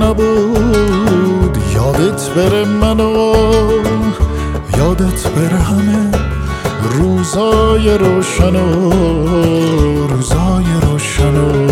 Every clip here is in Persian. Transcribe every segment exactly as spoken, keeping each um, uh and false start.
نبود یادت بره منو، یادت بره همه روزای روشنو، روزای روشنو.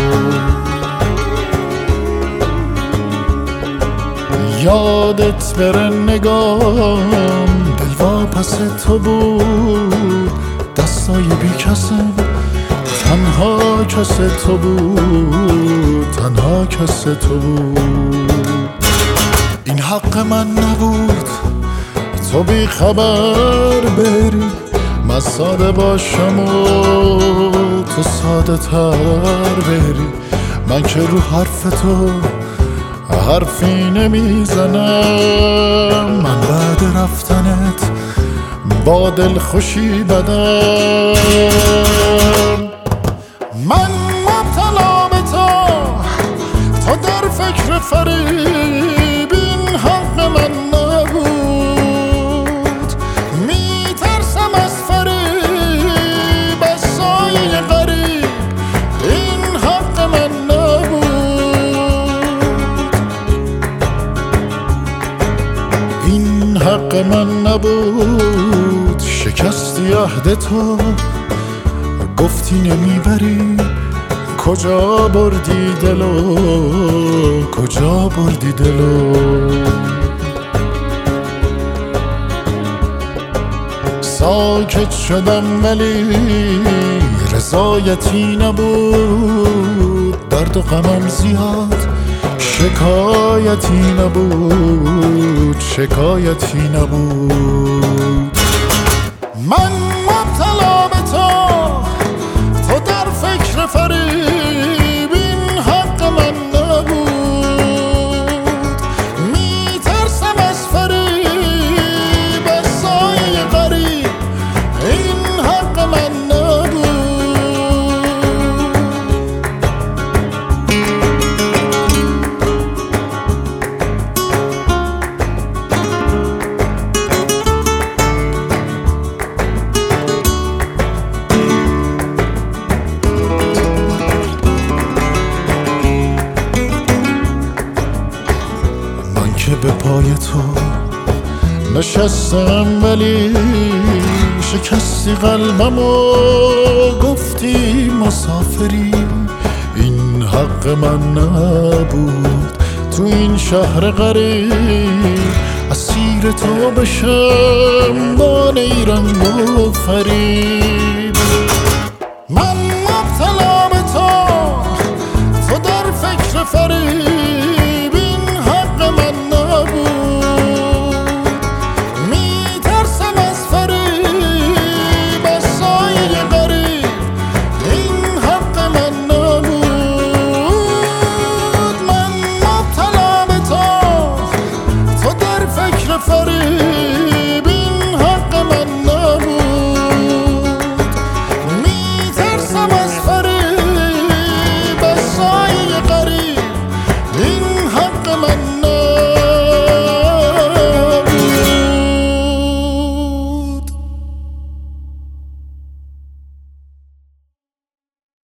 یادت بره نگام دلوا پس تو بود، دستای بی کسم تنها کس تو بود، تنها کس تو بود. این حق من نبود تو بی خبر بری، من ساده باشم و تو ساده تر بری. من که رو حرف تو حرفی نمیزنم، من بعد رفتنت با دل خوشی بدم. من مبتلا به تو تو در فکر فریب، این حق من نبود. میترسم از فریب از سایه غریب، این حق من نبود. این حق من نبود. شکستی عهد تو گفتی نمیبری، کجا بردی دلو، کجا بردی دلو. ساکت شدم ولی رضایتی نبود، درد و غمم زیاد شکایتی نبود، شکایتی نبود. من مبتلا به تو تو در فکر فریب، این حق من نبود. میترسم از فریب از سایه غریب، این حق من نبود. که به پای تو نشستم ولی شکستی قلبم و گفتی مسافری، این حق من نبود. تو این شهر غریب اسیر تو بشم با نیرنگ و فریب. من مبتلا به تو تو در فکر فریب،